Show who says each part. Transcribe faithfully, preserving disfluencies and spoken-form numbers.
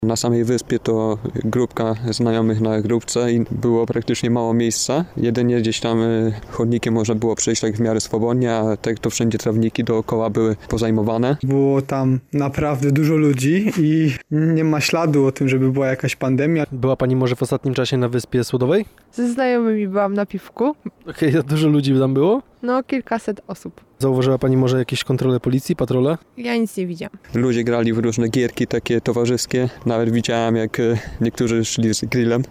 Speaker 1: Na samej wyspie to grupka znajomych na grupce i było praktycznie mało miejsca. Jedynie gdzieś tam chodnikiem można było przejść tak w miarę swobodnie, a tak to wszędzie trawniki dookoła były pozajmowane.
Speaker 2: Było tam naprawdę dużo ludzi i nie ma śladu o tym, żeby była jakaś pandemia.
Speaker 3: Była pani może w ostatnim czasie na Wyspie Słodowej?
Speaker 4: Ze znajomymi byłam na piwku.
Speaker 3: Okej, okay, dużo ludzi tam było?
Speaker 4: No, kilkaset osób.
Speaker 3: Zauważyła pani może jakieś kontrole policji, patrole?
Speaker 4: Ja nic nie widziałam.
Speaker 1: Ludzie grali w różne gierki takie towarzyskie. Nawet widziałem, jak niektórzy szli z grillem.